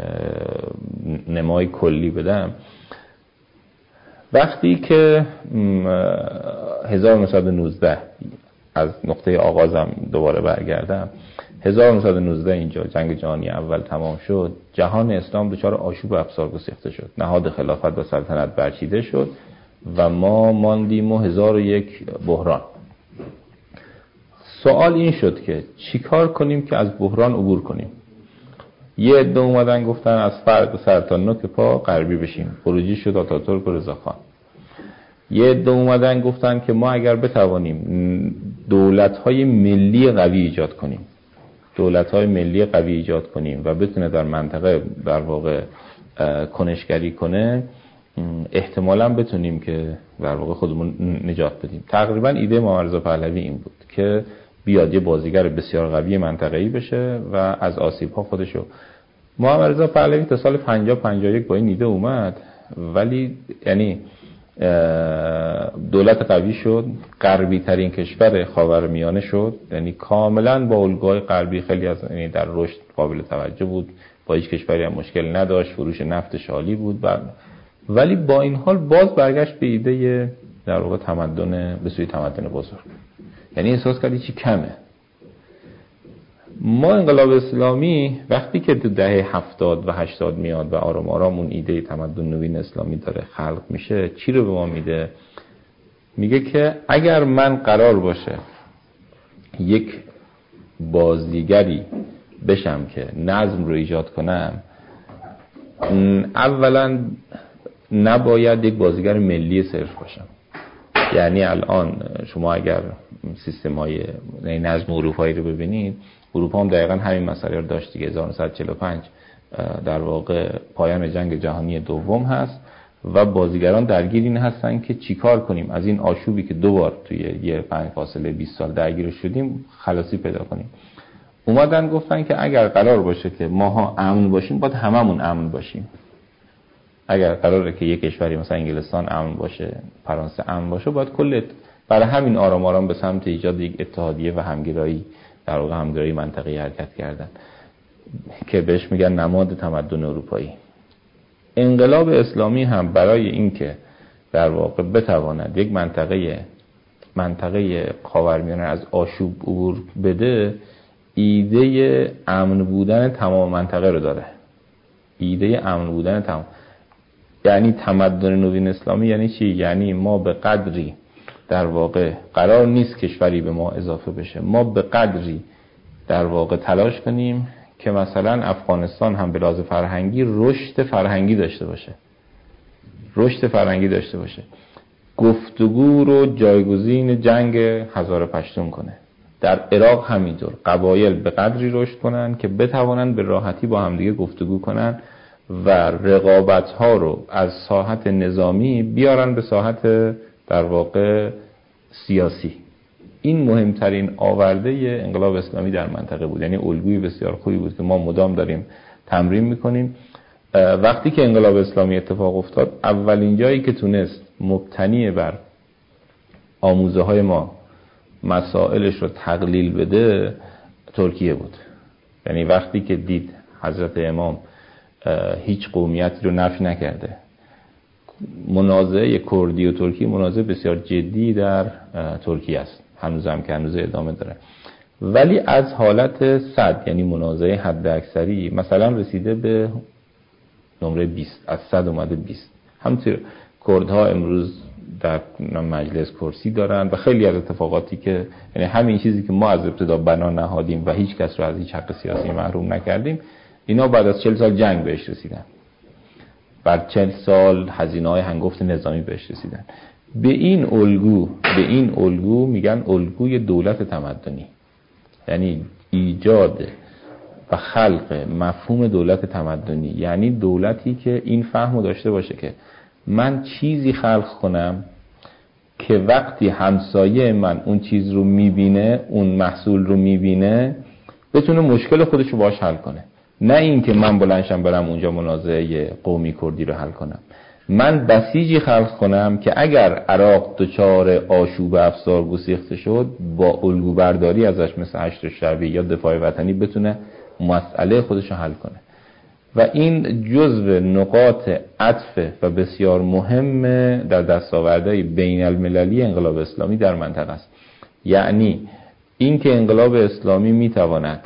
نمای کلی بدم، وقتی که هزار و نهصد و نوزده از نقطه آغازم دوباره برگردم، هزار و نهصد و نوزده اینجا جنگ جهانی اول تمام شد، جهان اسلام دچار آشوب افسار گسیخته شد، نهاد خلافت و سلطنت برچیده شد و ما ماندیم و هزار و یک بحران. سوال این شد که چیکار کنیم که از بحران عبور کنیم. یه عده اومدن گفتن از فرق سر تا نوک پا غربی بشیم، خروجی شد آتاتورک و رضاخان. یه عده اومدن گفتن که ما اگر بتوانیم دولت‌های ملی قوی ایجاد کنیم دولت‌های ملی قوی ایجاد کنیم و بتونه در منطقه در واقع کنشگری کنه، احتمالاً بتونیم که در واقع خودمون نجات بدیم. تقریباً ایده محمد رضا پهلوی این بود که بیاد یه بازیگر بسیار قوی منطقه‌ای بشه و از آسیب‌ها خودشو. محمد رضا پهلوی تا سال پنجاه پنجاه و یک با این ایده اومد، ولی یعنی دولت قوی شد، غربی ترین کشور خاورمیانه شد، یعنی کاملا با الگوهای غربی خیلی از یعنی در رشد قابل توجه بود، با هیچ کشوری هم مشکل نداشت، فروش نفتش عالی بود و ولی با این حال باز برگشت به ایده در واقع تمدن به سوی تمدن بزرگ. یعنی احساس کردی چی کمه. ما انقلاب اسلامی وقتی که تو دهه هفتاد و هشتاد میاد و آرام آرام اون ایده تمدن نوین اسلامی داره خلق میشه، چی رو به ما میده؟ میگه که اگر من قرار باشه یک بازیگری بشم که نظم رو ایجاد کنم، اولا نباید یک بازیگر ملی صرف باشم. یعنی الان شما اگر سیستم های نظم اروپایی رو ببینید، اروپا هم دقیقا همین مسئله رو داشت دیگه. هزار و نهصد و چهل و پنج در واقع پایان جنگ جهانی دوم هست و بازیگران درگیر این هستن که چیکار کنیم از این آشوبی که دو بار توی یه پنج فاصله بیست سال درگیر شدیم خلاصی پیدا کنیم. اومدن گفتن که اگر قرار باشه که ماها امن باشیم، باید هممون امن باشیم. اگر قراره که یک کشوری مثلا انگلستان امن باشه، فرانسه امن باشه، باید کل برای همین آرام آرام به سمت ایجاد یک اتحادیه و همگرایی در واقع همگرایی منطقه‌ای حرکت کردن که بهش میگن نماد تمدن اروپایی. انقلاب اسلامی هم برای اینکه در واقع بتواند یک منطقه منطقه خاورمیانه از آشوب عبور بده، ایده امن بودن تمام منطقه رو داره. ایده امن بودن تمام، یعنی تمدن نوین اسلامی یعنی چی؟ یعنی ما به قدری در واقع قرار نیست کشوری به ما اضافه بشه، ما به قدری در واقع تلاش کنیم که مثلا افغانستان هم به لحاظ فرهنگی رشد فرهنگی داشته باشه رشد فرهنگی داشته باشه گفتگو رو جایگزین جنگ هزار پشتون کنه. در عراق همینطور قبایل به قدری رشد کنن که بتوانن به راحتی با همدیگه گفتگو کنن و رقابت ها رو از ساحت نظامی بیارن به ساحت در واقع سیاسی. این مهمترین آورده انقلاب اسلامی در منطقه بود. یعنی الگوی بسیار خوبی بود که ما مدام داریم تمرین میکنیم. وقتی که انقلاب اسلامی اتفاق افتاد، اولین جایی که تونست مبتنی بر آموزه های ما مسائلش رو تقلیل بده ترکیه بود. یعنی وقتی که دید حضرت امام هیچ قومیتی رو نفی نکرده، منازعه کردی و ترکی منازعه بسیار جدی در ترکیه است، هنوز هم که هنوز ادامه داره، ولی از حالت صد یعنی منازعه حد اکثری مثلا رسیده به نمره بیست، از صد اومده بیست. همینطور کردها امروز در مجلس کرسی دارن و خیلی از اتفاقاتی که یعنی همین چیزی که ما از ابتدا بنا نهادیم و هیچ کس رو از هیچ حق سیاسی محروم نکردیم، اینا بعد از چهل سال جنگ بهش رسیدن، بعد چهل سال هزینه‌های هنگفت نظامی بهش رسیدن. به این الگو به این الگو میگن الگوی دولت تمدنی، یعنی ایجاد و خلق مفهوم دولت تمدنی، یعنی دولتی که این فهمو داشته باشه که من چیزی خلق کنم که وقتی همسایه من اون چیز رو میبینه، اون محصول رو میبینه، بتونه مشکل خودش رو باش حل کنه. نه این که من بلندشم برم اونجا منازعه قومی کردی رو حل کنم. من بسیجی خلق کنم که اگر عراق دچار آشوب افسار گسیخته شد، با الگو برداری ازش مثل هشت شعبی یا دفاع وطنی بتونه مسئله خودش رو حل کنه. و این جزو نقاط عطف و بسیار مهم در دستاوردهای بین المللی انقلاب اسلامی در منطقه است. یعنی این که انقلاب اسلامی میتواند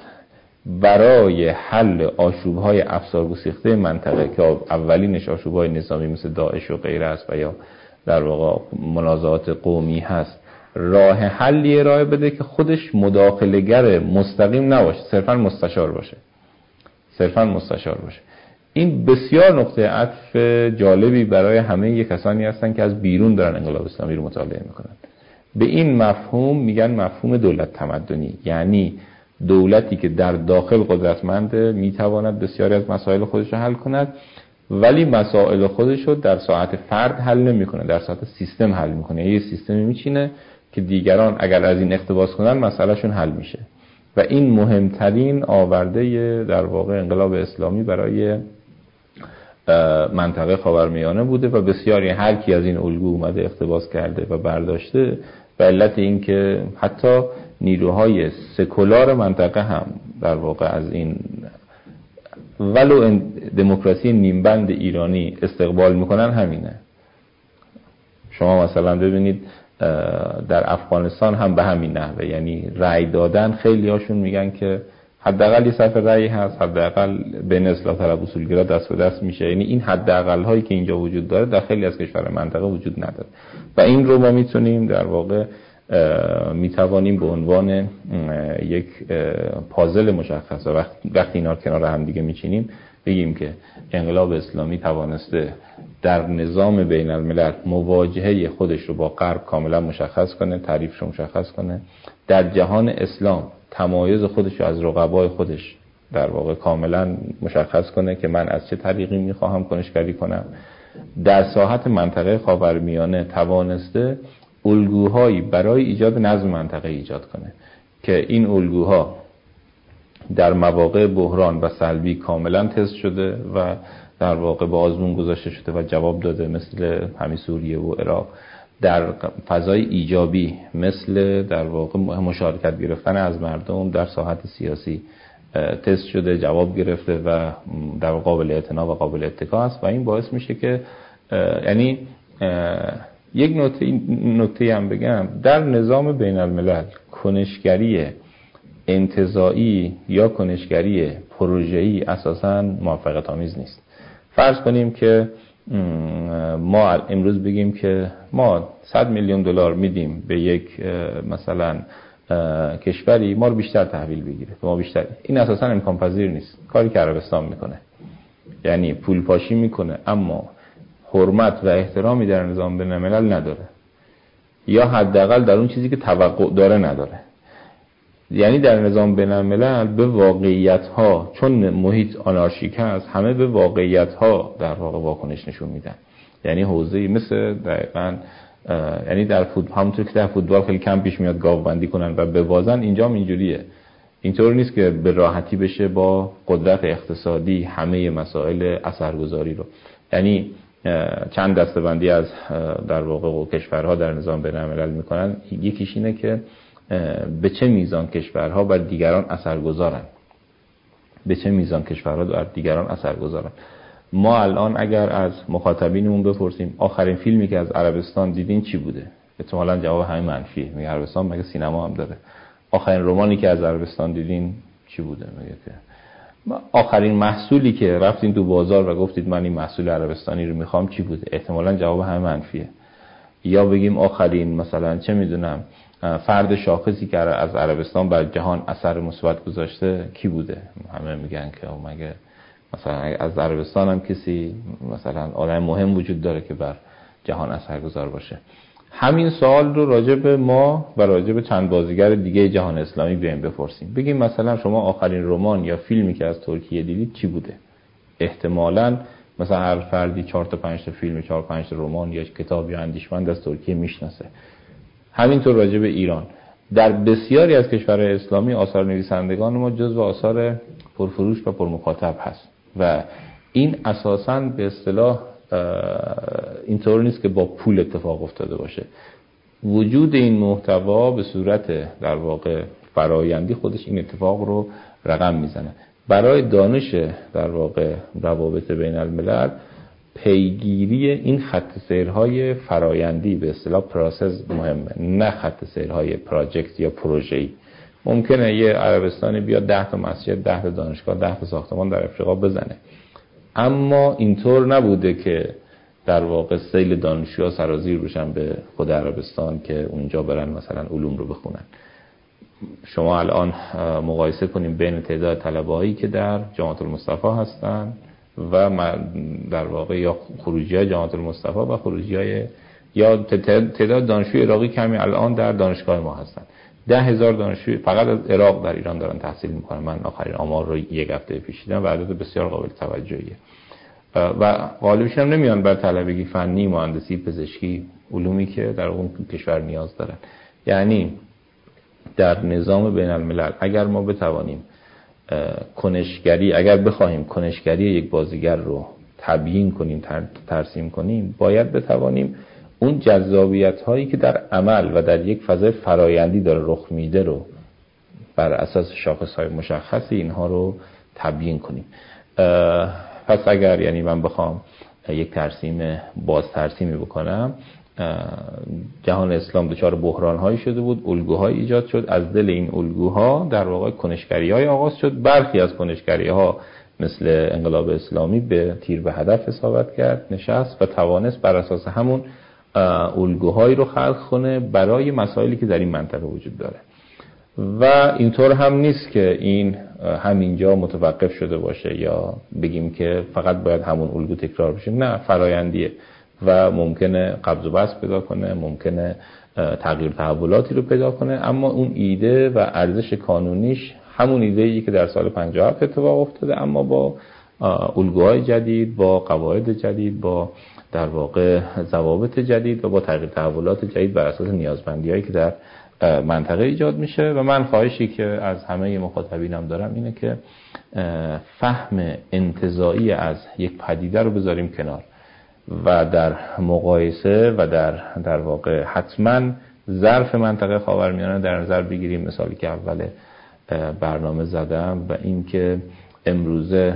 برای حل آشوب‌های افسارگسیخته منطقه که اولینش آشوب‌های نظامی مثل داعش و غیره است و یا در واقع منازعات قومی هست، راه حلی ارائه بده که خودش مداخله‌گر مستقیم نباشه، صرفاً مستشار باشه صرفاً مستشار باشه. این بسیار نقطه عطف جالبی برای همه کسانی هستن که از بیرون دارن انقلاب اسلامی رو مطالعه میکنن. به این مفهوم میگن مفهوم دولت تمدنی، یعنی دولتی که در داخل قدرتمنده، میتواند بسیاری از مسائل خودش رو حل کند، ولی مسائل خودش رو در ساعت فرد حل نمیکنه، در ساعت سیستم حل میکنه. یه سیستمی میچینه که دیگران اگر از این اقتباس کنن مسئلهشون حل میشه. و این مهمترین آورده در واقع انقلاب اسلامی برای منطقه خاورمیانه بوده و بسیاری هر کی از این الگو اومده اقتباس کرده و برداشته، به علت این که حتی نیروهای سکولار منطقه هم در واقع از این ولو دموکراسی نیمبند ایرانی استقبال میکنن همینه. شما مثلا ببینید در افغانستان هم به همین نحوه، یعنی رأی دادن خیلی هاشون میگن که حداقل یه صفحه رأی هست، حداقل بین اصلاح طلب اصولگرا دست به دست میشه. یعنی این حداقل هایی که اینجا وجود داره در خیلی از کشور منطقه وجود نداره و این رو ما میتونیم در واقع میتوانیم به عنوان یک پازل مشخص و وقتی اینا رو کنار هم دیگه میچینیم بگیم که انقلاب اسلامی توانسته در نظام بین الملل مواجهه خودش رو با غرب کاملا مشخص کنه، تعریفش رو مشخص کنه، در جهان اسلام تمایز خودش رو از رقبای خودش در واقع کاملا مشخص کنه که من از چه طریقی میخواهم کنشگری کنم. در ساحت منطقه خاورمیانه توانسته الگوهایی برای ایجاد نظم منطقه ایجاد کنه که این الگوها در مواقع بحران و سلبی کاملا تست شده و در واقع به آزمون گذاشته شده و جواب داده، مثل همین سوریه و عراق. در فضای ایجابی مثل در واقع مشارکت گرفتن از مردم در ساحت سیاسی تست شده، جواب گرفته و در قابل اعتنا و قابل اتکا است و این باعث میشه که یعنی یک نکته نکته هم بگم، در نظام بین الملل کنشگری انتزاعی یا کنشگری پروژه‌ای اساساً موافقت آمیز نیست. فرض کنیم که ما امروز بگیم که ما صد میلیون دلار میدیم به یک مثلا کشوری ما رو بیشتر تحویل بگیره، ما بیشتر، این اساساً امکان پذیر نیست. کاری که عربستان میکنه، یعنی پول پاشی میکنه اما حرمت و احترامی در نظام بین الملل نداره، یا حداقل در اون چیزی که توقع داره نداره. یعنی در نظام بین الملل به واقعیت ها، چون محیط آنارشیک هست، همه به واقعیت ها در واقع واکنش نشون میدن. یعنی حوزه‌ای مثل دقیقاً یعنی در فوتبال، همونطور که در فوتبال خیلی کم پیش میاد گاوبندی کنن و ببازن، اینجا هم اینجوریه. اینطور نیست که به راحتی بشه با قدرت اقتصادی همه مسائل اثرگذاری رو. یعنی چند دسته‌بندی از در واقع کشورها در نظام بین‌الملل میکنن. یکیش اینه که به چه میزان کشورها بر دیگران اثرگذارن، به چه میزان کشورها بر دیگران اثرگذارن. ما الان اگر از مخاطبینمون بپرسیم آخرین فیلمی که از عربستان دیدین چی بوده، احتمالاً جواب همین منفیه. میگه عربستان مگه سینما هم داره؟ آخرین رمانی که از عربستان دیدین چی بوده؟ میگه که آخرین محصولی که رفتین تو بازار و گفتید من این محصول عربستانی رو میخوام چی بوده؟ احتمالاً جواب همین منفیه. یا بگیم آخرین مثلا چه میدونم فرد شاخصی که از عربستان بر جهان اثر مثبت گذاشته کی بوده؟ همه میگن که مگه مثلا از عربستان هم کسی مثلا آدم مهم وجود داره که بر جهان اثرگذار باشه. همین سوال رو راجع به ما و راجع به چند بازیگر دیگه جهان اسلامی بیایم بپرسیم. بگیم مثلا شما آخرین رمان یا فیلمی که از ترکیه دیدید چی بوده؟ احتمالاً مثلا هر فردی چهار تا پنج تا فیلم، چهار پنج تا رمان یا کتاب یا اندیشمند از ترکیه میشناسه. همینطور راجع به ایران. در بسیاری از کشورهای اسلامی آثار نویسندگان ما جزو آثار پرفروش و پرمخاطب هست و این اساساً به اصطلاح اینطور نیست که با پول اتفاق افتاده باشه. وجود این محتوا به صورت در واقع فرایندی خودش این اتفاق رو رقم میزنه. برای دانش در واقع روابط بین الملل پیگیری این خط سیرهای فرایندی به اصطلاح پروسس مهمه، نه خط سیرهای پراجکت یا پروژه‌ای. ممکنه یه عربستانی بیاد ده تا مسجد، ده تا دانشگاه، ده تا ساختمان در افریقا بزنه، اما اینطور نبوده که در واقع سیل دانشجوها سرازیر بشن به خود عربستان که اونجا برن مثلا علوم رو بخونن. شما الان مقایسه کنیم بین تعداد طلبه‌هایی که در جامعه المصطفی هستن و در واقع یا خروجی‌های جامعه المصطفی و خروجی‌های یا تعداد دانشجوی عراقی کمی الان در دانشگاه ما هستن. ده هزار دانشجوی فقط از عراق در ایران دارن تحصیل میکنن. من آخرین آمار رو یک هفته پیش دیدم و عدد بسیار قابل توجهیه و غالبش هم نمیان بر طلبگی فنی، مهندسی، پزشکی، علومی که در اون کشور نیاز دارن. یعنی در نظام بین الملل اگر ما بتوانیم کنشگری، اگر بخواهیم کنشگری یک بازیگر رو تبیین کنیم، ترسیم کنیم، باید بتوانیم اون جذابیت هایی که در عمل و در یک فضای فرایندی داره رخ میده رو بر اساس شاخص های مشخصی اینها رو تبیین کنیم. پس اگر یعنی من بخوام یک ترسیم باز ترسیمی بکنم، جهان اسلام دچار بحران هایی شده بود، الگوهای ایجاد شد، از دل این الگوها در واقع کنشگری های آغاز شد. برخی از کنشگری ها مثل انقلاب اسلامی به تیر به هدف اصابت کرد، نشست و توانست بر اساس همون الگوهایی رو خلق کنه برای مسائلی که در این منطقه وجود داره. و اینطور هم نیست که این همینجا متوقف شده باشه یا بگیم که فقط باید همون الگو تکرار بشه. نه، فرایندیه و ممکنه قبض و بسط پیدا کنه، ممکنه تغییر تحولاتی رو پیدا کنه، اما اون ایده و ارزش کانونیش همون ایده‌ای که در سال پنجاه و هفت اتفاق افتاده، اما با الگوهای جدید، با قواعد جدید، با در واقع ضوابط جدید و با تغییر تحولات جدید بر اساس نیازمندی‌هایی که در منطقه ایجاد میشه. و من خواهشی که از همه مخاطبینم دارم اینه که فهم انتزاعی از یک پدیده رو بذاریم کنار و در مقایسه و در در واقع حتما ظرف منطقه خاورمیانه در نظر بگیریم. مثالی که اول برنامه زدم و این که امروزه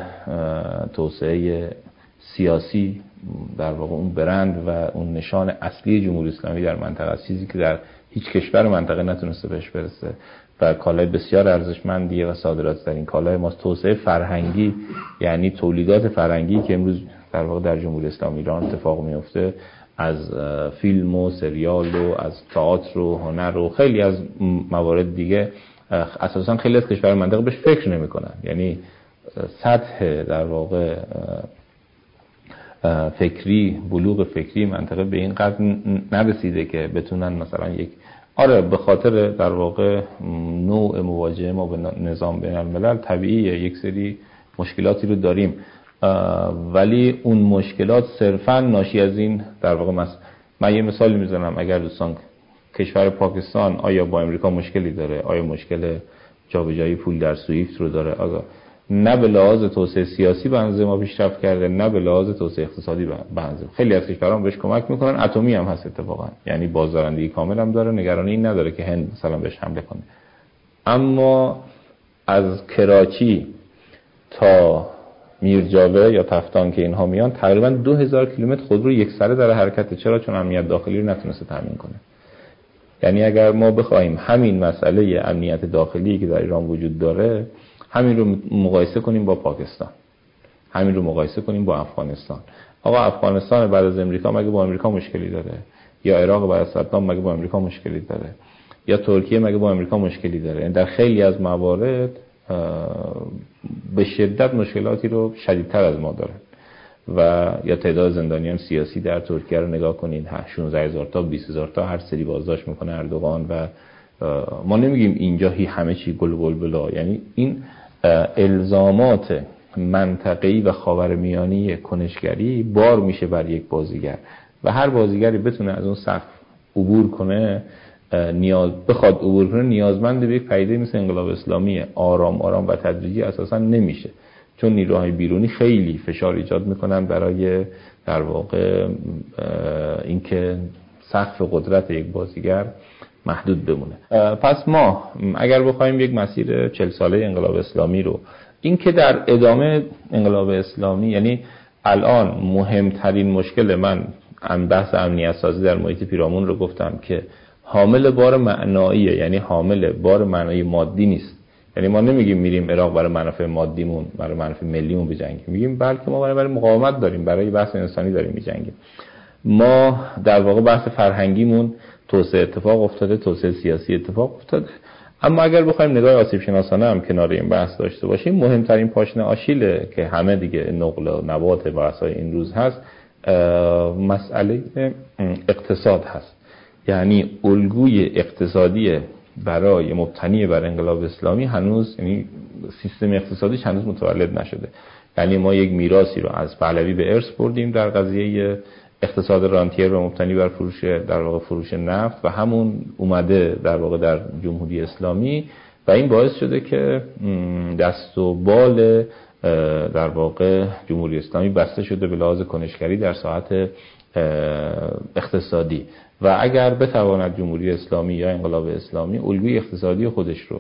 توسعه سیاسی در واقع اون برند و اون نشان اصلی جمهوری اسلامی در منطقه است، چیزی که در هیچ کشور منطقه نتونسته بهش برسه و کالای بسیار ارزشمندیه و صادرات در این کالای ماست. توسعه فرهنگی یعنی تولیدات فرهنگی که امروز در واقع در جمهوری اسلامی ایران اتفاق میفته، از فیلم و سریال و از تئاتر و هنر و خیلی از موارد دیگه، اساسا خیلی از کشورهای منطقه بهش فکر نمی‌کنن. یعنی سطح در واقع فکری، بلوغ فکری منطقه به این قدر نرسیده که بتونن مثلا یک آره به خاطر در واقع نوع مواجهه ما به نظام بین الملل طبیعیه یک سری مشکلاتی رو داریم، ولی اون مشکلات صرفا ناشی از این در واقع مس... من یه مثال میزنم. اگر دوستان کشور پاکستان آیا با امریکا مشکلی داره؟ آیا مشکل جابجایی پول در سویفت رو داره. آقا نه به لحاظ توسعه سیاسی به اندازه ما پیشرفت کرده، نه به لحاظ توسعه اقتصادی به اندازه. خیلی از کشورها بهش کمک میکنن، اتمی هم هست اتفاقا، یعنی بازدارندگی کامل هم داره، نگرانی این نداره که هند مثلا بهش حمله کنه. اما از کراچی تا میرجاوه یا تفتان که اینها میان تقریبا دو هزار کیلومتر خودرو یک سره در حرکت. چرا؟ چون امنیت داخلی رو نتونسته تامین کنه. یعنی اگر ما بخوایم همین مسئله امنیت داخلی که در ایران وجود داره همین رو مقایسه کنیم با پاکستان، همین رو مقایسه کنیم با افغانستان. آقا افغانستان بعد از امریکا مگه با امریکا مشکلی داره؟ یا عراق بعد از صدام مگه با امریکا مشکلی داره؟ یا ترکیه مگه با امریکا مشکلی داره؟ یعنی در خیلی از موارد به شدت مشکلاتی رو شدیدتر از ما داره. و یا تعداد زندانیان سیاسی در ترکیه رو نگاه کنید، شانزده هزار تا بیست هزار تا هر سری بازداشت میکنه اردوغان. و ما نمیگیم اینجا هی همه چی گل و بلبلا، یعنی این الزامات منطقه‌ای و خاورمیانه‌ای کنشگری بار میشه بر یک بازیگر و هر بازیگری بتونه از اون سقف عبور کنه، نیاز بخواد عبور کنه نیازمند به یک پدیده مثل انقلاب اسلامی آرام آرام و تدریجی اساسا نمیشه، چون نیروهای بیرونی خیلی فشار ایجاد میکنن برای در واقع اینکه سقف قدرت یک بازیگر محدود بمونه. پس ما اگر بخوایم یک مسیر چهل ساله انقلاب اسلامی رو، این که در ادامه انقلاب اسلامی، یعنی الان مهمترین مشکل من بحث امنیت سازی در محیط پیرامون رو گفتم که حامل بار معناییه، یعنی حامل بار معنایی مادی نیست. یعنی ما نمیگیم میریم عراق برای منافع مادیمون، برای منافع ملیمون بجنگیم، میگیم بلکه ما برای, برای مقاومت داریم، برای بحث انسانی داریم میجنگیم. ما در واقع بحث فرهنگیمون توسعه اتفاق افتاده، توسعه سیاسی اتفاق افتاده. اما اگر بخوایم نگاه آسیب شناسانه هم کنار این بحث داشته باشیم، مهمترین پاشنه آشیل که همه دیگه نقل و نبات بحث‌های این روز هست مسئله اقتصاد هست. یعنی الگوی اقتصادی برای مبتنی بر انقلاب اسلامی هنوز، یعنی سیستم اقتصادیش هنوز متولد نشده. یعنی ما یک میراثی رو از پهلوی به ارث بردیم در قضیه اقتصاد رانتیر و مبتنی بر فروش در واقع فروش نفت و همون اومده در واقع در جمهوری اسلامی و این باعث شده که دست و بال در واقع جمهوری اسلامی بسته شده به لحاظ کنشگری در ساحت اقتصادی. و اگر بتواند جمهوری اسلامی یا انقلاب اسلامی الگوی اقتصادی خودش رو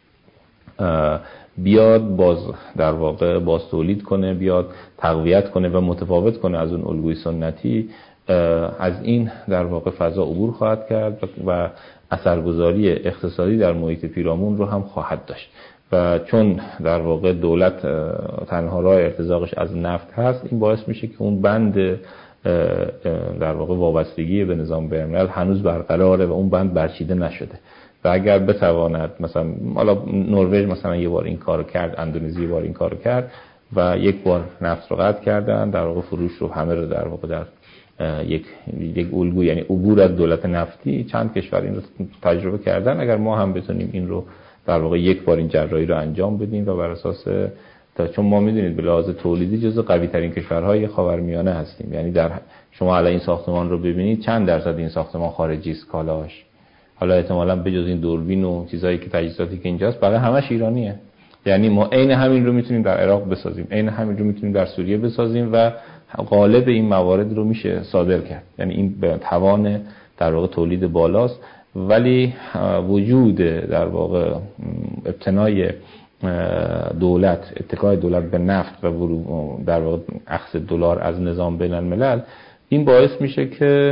بیاد باز در واقع باز تولید کنه، بیاد تقویت کنه و متفاوت کنه از اون الگوی سنتی، از این در واقع فضا عبور خواهد کرد و اثرگذاری اقتصادی در محیط پیرامون رو هم خواهد داشت. و چون در واقع دولت تنها راه ارتزاقش از نفت هست، این باعث میشه که اون بند در واقع وابستگی به نظام بین‌الملل هنوز برقراره و اون بند برچیده نشده. و اگر بتواند مثلا حالا نروژ مثلا یه بار این کارو کرد، اندونزی یه بار این کارو کرد و یک بار نفت رو قطع کردن، در واقع فروش رو همه رو در واقع در یک یک الگو، یعنی عبور از دولت نفتی، چند کشور این رو تجربه کردن. اگر ما هم بتونیم این رو در واقع یک بار این جراحی رو انجام بدیم و بر اساس، چون ما میدونید به لحاظ تولیدی جزو قوی ترین کشورهای خاورمیانه هستیم. یعنی در شما الان این ساختمان رو ببینید چند درصد این ساختمان خارجی است کالاش، حالا احتمالاً بجز این دوربین و چیزایی که تجهیزاتی که اینجاست بقیه همش ایرانیه. یعنی ما عین همین رو میتونیم در عراق بسازیم، عین همین رو میتونیم در سوریه بسازیم و غالب این موارد رو میشه صادر کرد. یعنی این به توان در واقع تولید بالاست، ولی وجود در واقع ابتنای دولت، اتکای دولت به نفت و در واقع اخذ دلار از نظام بین الملل، این باعث میشه که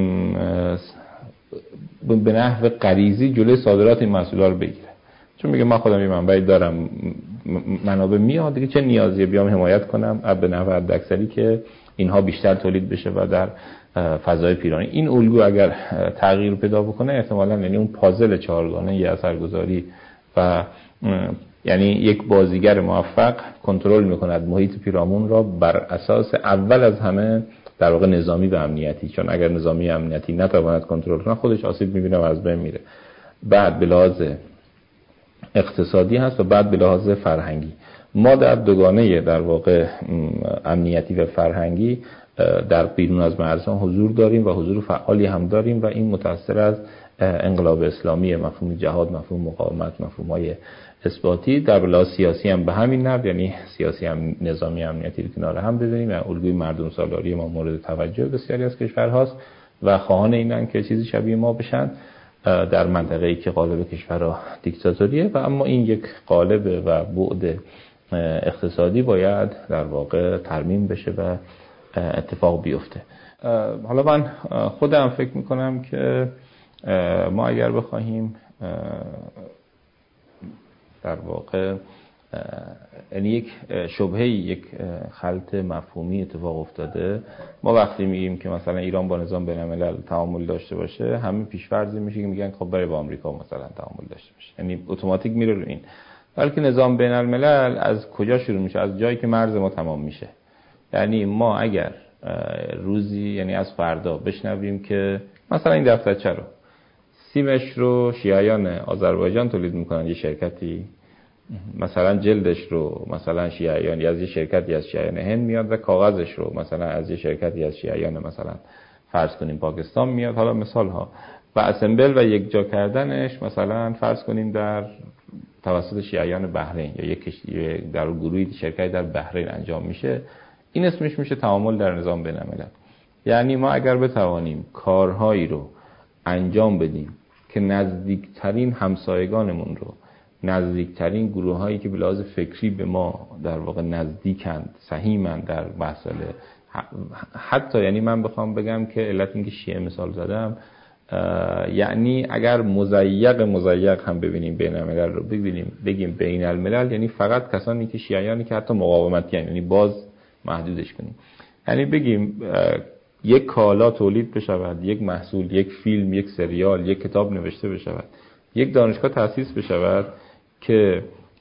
به نحو غریزی جلوی صادرات این محصولات رو بگیره. چون میگه من خودم یه منبعی دارم، منابع میاد دیگه، چه نیازیه بیام حمایت کنم به نحو حداکثری که اینها بیشتر تولید بشه و در فضای پیرانی. این الگو اگر تغییر پیدا بکنه احتمالاً یعنی اون پازل چهارگانه ی اثرگذاری و یعنی یک بازیگر موفق کنترل میکند محیط پیرامون را بر اساس اول از همه در واقع نظامی و امنیتی، چون اگر نظامی و امنیتی نتواند کنترل کنه خودش آسیب میبینه و از بین میره. بعد به لحاظ اقتصادی هست و بعد به لحاظ فرهنگی. ما در دوگانه در واقع امنیتی و فرهنگی در بیرون از مرزها حضور داریم و حضور فعالی هم داریم و این متأثر از انقلاب اسلامی، مفهوم جهاد، مفهوم مقاومت، مفهوم‌های اثباتی. در لحاظ سیاسی هم به همین نحو، یعنی سیاسی هم نظامی امنیتی رو کنار هم ببینیم. یعنی الگوی مردم سالاری ما مورد توجه بسیاری از کشورهاست و خواهان اینن که چیزی شبیه ما بشن در منطقه‌ای که قالب کشورها دیکتاتوریه. و اما این یک قالب و بعد اقتصادی باید در واقع ترمیم بشه و اتفاق بیفته. حالا من خودم فکر میکنم که ما اگر بخواهیم در واقع یعنی یک شبهه، یک خلط مفهومی اتفاق افتاده. ما وقتی میگیم که مثلا ایران با نظام بین‌الملل تعامل داشته باشه، همه پیش‌فرضی میشه که میگن خب برای با آمریکا مثلا تعامل داشته باشه، یعنی اتوماتیک میره رو این. بلکه نظام بین‌الملل از کجا شروع میشه؟ از جایی که مرز ما تمام میشه. یعنی ما اگر روزی، یعنی از فردا بشنویم که مثلا این دفترچه رو سیمش رو شیعیان آذربایجان تولید میکنن، یه شرکتی، مثلا جلدش رو مثلا شیعیان از یه شرکتی از شیعیان هند میاد و کاغذش رو مثلا از یه شرکتی از شیعیان مثلا فرض کنیم پاکستان میاد، حالا مثال ها، و اسمبل و یک جا کردنش مثلا فرض کنیم در توسط شیعیان بحرین یا یک در گروهی شرکتی در بحرین انجام میشه. این اسمش میشه تعامل در نظام بین‌الملل. یعنی ما اگر بتوانیم کارهایی رو انجام بدیم که نزدیکترین همسایگانمون رو، نزدیکترین گروه هایی که به لحاظ فکری به ما در واقع نزدیکند، سهیمند در مسئله، حتی یعنی من بخوام بگم که علت اینکه شیعه مثال زدم، یعنی اگر مضیق مضیق هم ببینیم بین الملل رو ببینیم بگیم بین الملل، یعنی فقط کسانی که شیعیانی که حتی مقاومتی هستند، یعنی باز محدودش کنیم. یعنی بگیم یک کالا تولید بشود، یک محصول، یک فیلم، یک سریال، یک کتاب نوشته بشود، یک دانشگاه تأسیس بشود که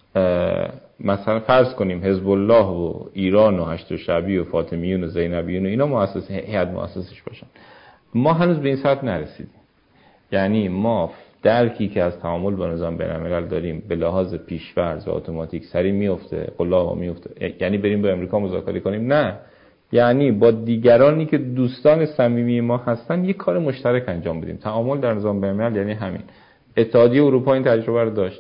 مثلا فرض کنیم حزب الله و ایران و هشت شعبی و فاطمیون و زینبیون و اینا مؤسس هیئت مؤسسش باشن. ما هنوز به این سطح نرسیدیم. یعنی ما درکی که از تعامل با نظام بین‌الملل داریم به لحاظ پیش‌فرض و اتوماتیک سری میفته، قلاب میفته، یعنی بریم با امریکا مذاکره کنیم، نه، یعنی با دیگرانی که دوستان صمیمی ما هستن یک کار مشترک انجام بدیم. تعامل در نظام بین‌الملل یعنی همین. اتحادیه اروپا این تجربه رو داشت.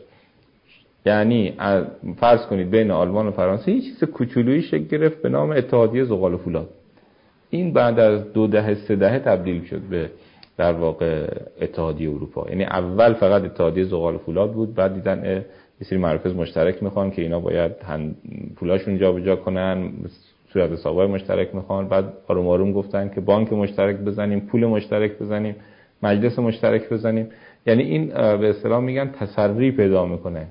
یعنی فرض کنید بین آلمان و فرانسه یه چیز کوچولویی شکل گرفت به نام اتحادیه زغال و فولاد. این بعد از دو دهه سه دهه تبدیل شد به در واقع اتحادیه اروپا. یعنی اول فقط اتحادیه زغال و فولاد بود، بعد دیدن یه سری مراکز مشترک میخوان که اینا باید پولاشون جابجا کنن، صورت حسابای مشترک میخوان، بعد آروم آروم گفتن که بانک مشترک بزنیم، پول مشترک بزنیم، مجلس مشترک بزنیم. یعنی این به اصطلاح میگن تسری پیدا میکنه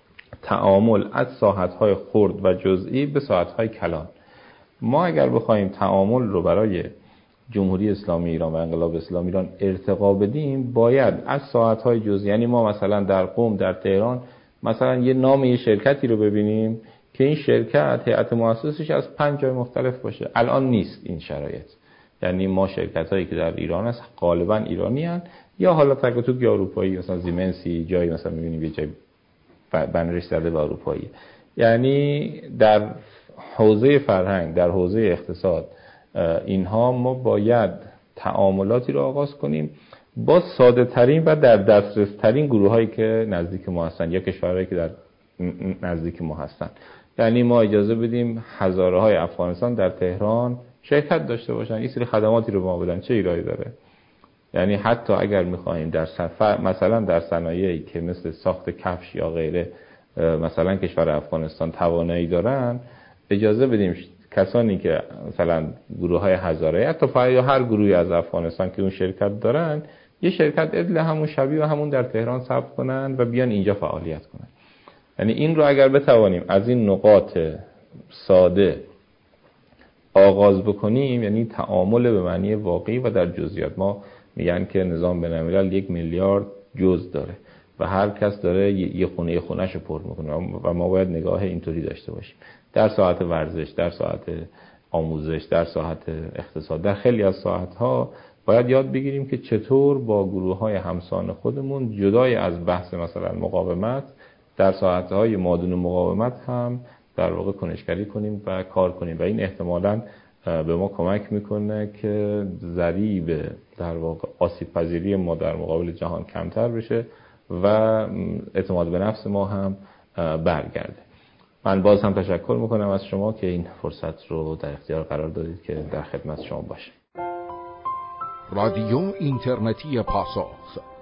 تعامل از ساحت‌های خرد و جزئی به ساحت‌های کلان. ما اگر بخوایم تعامل رو برای جمهوری اسلامی ایران و انقلاب اسلامی ایران ارتقا بدیم، باید از ساحت‌های جزئی، یعنی ما مثلا در قم، در تهران مثلا یه نام یه شرکتی رو ببینیم که این شرکت هیئت مؤسسش از پنج جای مختلف باشه. الان نیست این شرایط. یعنی ما شرکتایی که در ایران هست غالبا ایرانی هستند یا حالا تک و توک یا اروپایی، مثلا زیمنسی جایی مثلا می‌بینیم یه جای بنرش زده به اروپایی. یعنی در حوزه فرهنگ، در حوزه اقتصاد، اینها ما باید تعاملاتی رو آغاز کنیم با ساده ترین و در دسترس ترین گروه هایی که نزدیک ما هستن یا کشورهایی که در نزدیک ما هستن. یعنی ما اجازه بدیم هزاره های افغانستان در تهران شرکت داشته باشن، این سری خدماتی رو ما بدن، چه ایرادی داره؟ یعنی حتی اگر میخواهیم در سفر مثلا در صنایعی که مثل ساخت کفش یا غیره مثلا کشور افغانستان توانایی دارن، اجازه بدیم کسانی که مثلا گروه های هزاره حتی یا هر گروهی از افغانستان که اون شرکت دارن، یه شرکت ادل همون شبیه و همون در تهران ثبت کنن و بیان اینجا فعالیت کنن. یعنی این رو اگر بتوانیم از این نقاط ساده آغاز بکنیم، یعنی تعامل به معنی واقعی و در جزئیات. ما میگن که نظام بین‌الملل یک میلیارد جزء داره و هر کس داره یه خونه یه خونه‌شو پر میکنه و ما باید نگاه اینطوری داشته باشیم در ساعت ورزش، در ساعت آموزش، در ساعت اقتصاد، در خیلی از ساعت‌ها باید یاد بگیریم که چطور با گروه‌های همسان خودمون جدای از بحث مثلا مقاومت در ساعت‌های مادون مقاومت هم در واقع کنشگری کنیم و کار کنیم و این احتمالاً به ما کمک میکنه که ضریب در واقع آسیب پذیری ما در مقابل جهان کمتر بشه و اعتماد به نفس ما هم برگرده. من باز هم تشکر میکنم از شما که این فرصت رو در اختیار قرار دادید که در خدمت شما باشیم. رادیو اینترنتی پاسخ